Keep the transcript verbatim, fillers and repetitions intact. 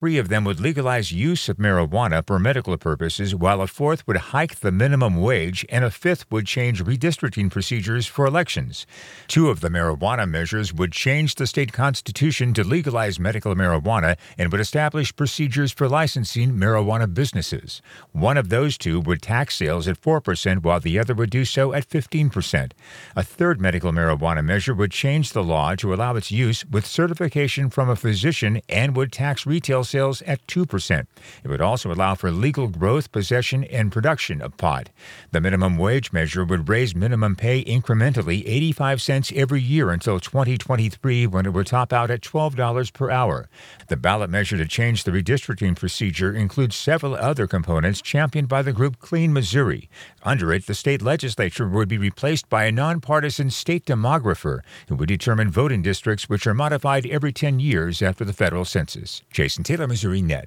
Three of them would legalize use of marijuana for medical purposes, while a fourth would hike the minimum wage, and a fifth would change redistricting procedures for elections. Two of the marijuana measures would change the state constitution to legalize medical marijuana and would establish procedures for licensing marijuana businesses. One of those two would tax sales at four percent, while the other would do so at fifteen percent. A third medical marijuana measure would change the law to allow its use with certification from a physician and would tax retail sales at two percent. It would also allow for legal growth, possession, and production of pot. The minimum wage measure would raise minimum pay incrementally eighty-five cents every year until twenty twenty-three, when it would top out at twelve dollars per hour. The ballot measure to change the redistricting procedure includes several other components championed by the group Clean Missouri. Under it, the state legislature would be replaced by a nonpartisan state demographer who would determine voting districts, which are modified every ten years after the federal census. Jason Taylor, Missouri Net.